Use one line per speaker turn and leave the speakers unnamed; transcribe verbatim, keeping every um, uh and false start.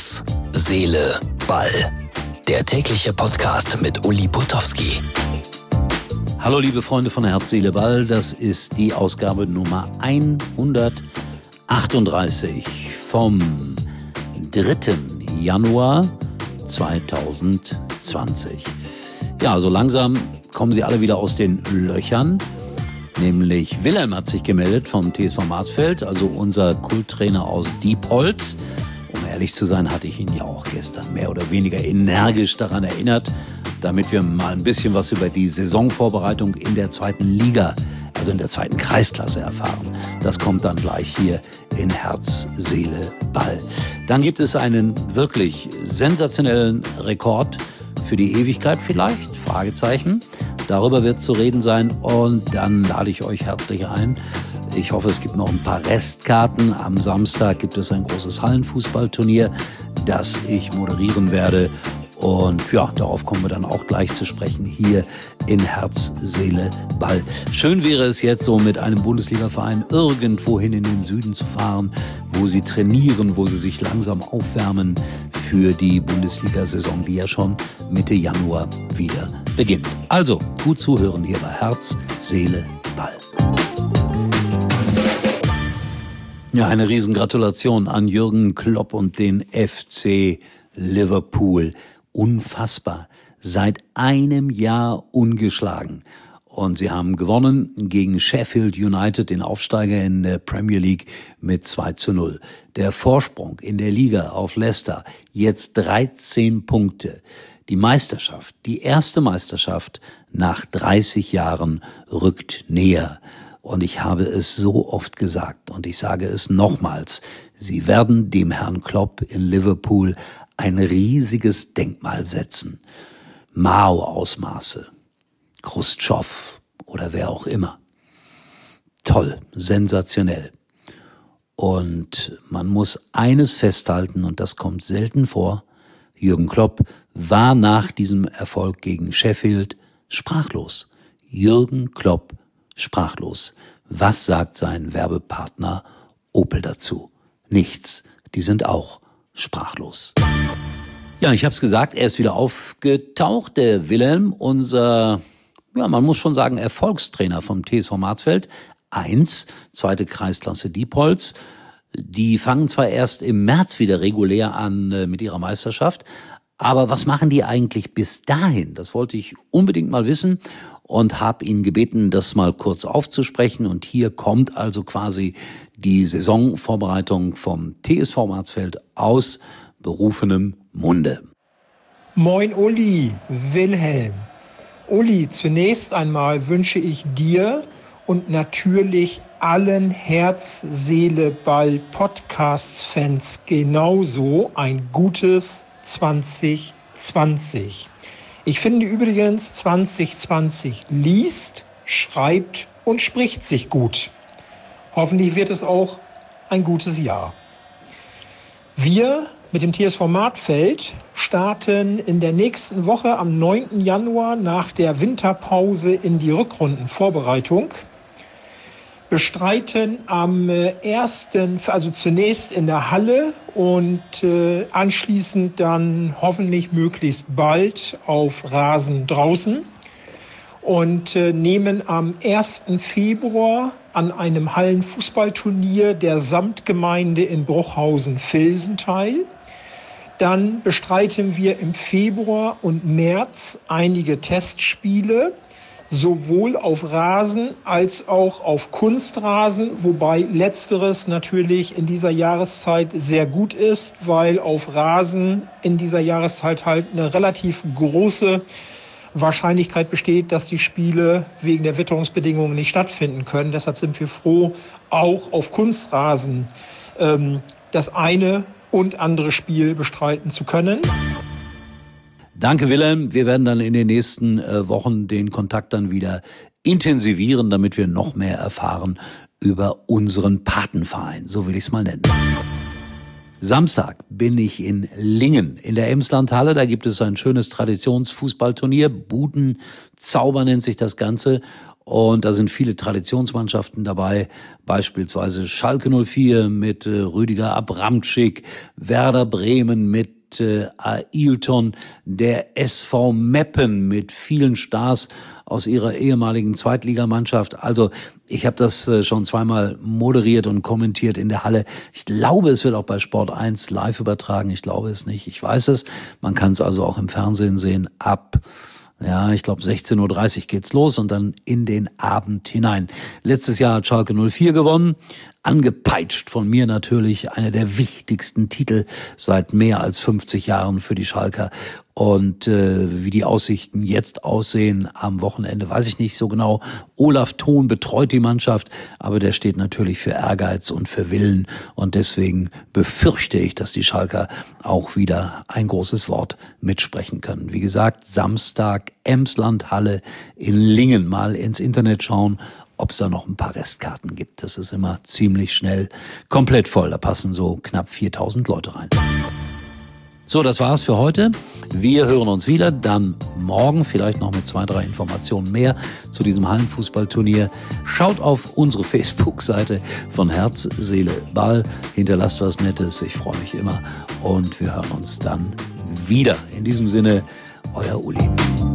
Herz, Seele, Ball. Der tägliche Podcast mit Uli Putowski.
Hallo liebe Freunde von Herz, Seele, Ball. Das ist die Ausgabe Nummer hundertachtunddreißig vom dritten Januar zweitausendzwanzig. Ja, so langsam kommen sie alle wieder aus den Löchern. Nämlich Wilhelm hat sich gemeldet vom T S V Marsfeld, also unser Kulttrainer aus Diepholz. Um ehrlich zu sein, hatte ich ihn ja auch gestern mehr oder weniger energisch daran erinnert, damit wir mal ein bisschen was über die Saisonvorbereitung in der zweiten Liga, also in der zweiten Kreisklasse erfahren. Das kommt dann gleich hier in Herz, Seele, Ball. Dann gibt es einen wirklich sensationellen Rekord für die Ewigkeit vielleicht, Fragezeichen. Darüber wird zu reden sein und dann lade ich euch herzlich ein. Ich hoffe, es gibt noch ein paar Restkarten. Am Samstag gibt es ein großes Hallenfußballturnier, das ich moderieren werde. Und ja, darauf kommen wir dann auch gleich zu sprechen hier in Herz, Seele, Ball. Schön wäre es jetzt so mit einem Bundesliga-Verein irgendwohin in den Süden zu fahren, wo sie trainieren, wo sie sich langsam aufwärmen für die Bundesliga-Saison, die ja schon Mitte Januar wieder beginnt. Also, gut zuhören hier bei Herz, Seele, Ball. Ja, eine Riesengratulation an Jürgen Klopp und den F C Liverpool. Unfassbar. Seit einem Jahr ungeschlagen. Und sie haben gewonnen gegen Sheffield United, den Aufsteiger in der Premier League, mit zwei zu null. Der Vorsprung in der Liga auf Leicester, jetzt dreizehn Punkte. Die Meisterschaft, die erste Meisterschaft nach dreißig Jahren rückt näher. Und ich habe es so oft gesagt und ich sage es nochmals, sie werden dem Herrn Klopp in Liverpool ein riesiges Denkmal setzen. Mao-Ausmaße, Khrushchev oder wer auch immer. Toll, sensationell. Und man muss eines festhalten, und das kommt selten vor, Jürgen Klopp war nach diesem Erfolg gegen Sheffield sprachlos. Jürgen Klopp sprachlos. Was sagt sein Werbepartner Opel dazu? Nichts. Die sind auch sprachlos. Ja, ich habe es gesagt, er ist wieder aufgetaucht, der Wilhelm, unser, ja, man muss schon sagen, Erfolgstrainer vom T S V Marsfeld. Eins, zweite Kreisklasse Diepholz. Die fangen zwar erst im März wieder regulär an äh, mit ihrer Meisterschaft, aber was machen die eigentlich bis dahin? Das wollte ich unbedingt mal wissen und habe ihn gebeten, das mal kurz aufzusprechen. Und hier kommt also quasi die Saisonvorbereitung vom T S V Marsfeld aus berufenem Munde.
Moin Uli, Wilhelm. Uli, zunächst einmal wünsche ich dir und natürlich allen Herz, Seele, Ball Podcasts-Fans genauso ein gutes zwanzig zwanzig. Ich finde übrigens, zwanzig zwanzig liest, schreibt und spricht sich gut. Hoffentlich wird es auch ein gutes Jahr. Wir mit dem T S V Marsfeld starten in der nächsten Woche am neunten Januar nach der Winterpause in die Rückrundenvorbereitung. Bestreiten am ersten, also zunächst in der Halle und äh, anschließend dann hoffentlich möglichst bald auf Rasen draußen und äh, nehmen am ersten Februar an einem Hallenfußballturnier der Samtgemeinde in Bruchhausen-Vilsen teil. Dann bestreiten wir im Februar und März einige Testspiele, sowohl auf Rasen als auch auf Kunstrasen, wobei letzteres natürlich in dieser Jahreszeit sehr gut ist, weil auf Rasen in dieser Jahreszeit halt eine relativ große Wahrscheinlichkeit besteht, dass die Spiele wegen der Witterungsbedingungen nicht stattfinden können. Deshalb sind wir froh, auch auf Kunstrasen ähm, das eine und andere Spiel bestreiten zu können.
Danke, Wilhelm. Wir werden dann in den nächsten äh, Wochen den Kontakt dann wieder intensivieren, damit wir noch mehr erfahren über unseren Patenverein. So will ich es mal nennen. Samstag bin ich in Lingen in der Emslandhalle. Da gibt es ein schönes Traditionsfußballturnier. Budenzauber nennt sich das Ganze. Und da sind viele Traditionsmannschaften dabei, beispielsweise Schalke null vier mit äh, Rüdiger Abramczyk, Werder Bremen mit äh, Ailton, der S V Meppen mit vielen Stars aus ihrer ehemaligen Zweitligamannschaft. Also ich habe das äh, schon zweimal moderiert und kommentiert in der Halle. Ich glaube, es wird auch bei Sport eins live übertragen. Ich glaube es nicht. Ich weiß es. Man kann es also auch im Fernsehen sehen ab... Ja, ich glaube sechzehn Uhr dreißig geht's los und dann in den Abend hinein. Letztes Jahr hat Schalke null vier gewonnen, angepeitscht von mir natürlich, einer der wichtigsten Titel seit mehr als fünfzig Jahren für die Schalker. Und äh, wie die Aussichten jetzt aussehen am Wochenende, weiß ich nicht so genau. Olaf Thon betreut die Mannschaft, aber der steht natürlich für Ehrgeiz und für Willen. Und deswegen befürchte ich, dass die Schalker auch wieder ein großes Wort mitsprechen können. Wie gesagt, Samstag, Emsland-Halle in Lingen. Mal ins Internet schauen, ob es da noch ein paar Restkarten gibt. Das ist immer ziemlich schnell komplett voll. Da passen so knapp viertausend Leute rein. So, das war's für heute. Wir hören uns wieder, dann morgen vielleicht noch mit zwei, drei Informationen mehr zu diesem Hallenfußballturnier. Schaut auf unsere Facebook-Seite von Herz, Seele, Ball. Hinterlasst was Nettes, ich freue mich immer. Und wir hören uns dann wieder. In diesem Sinne, euer Uli.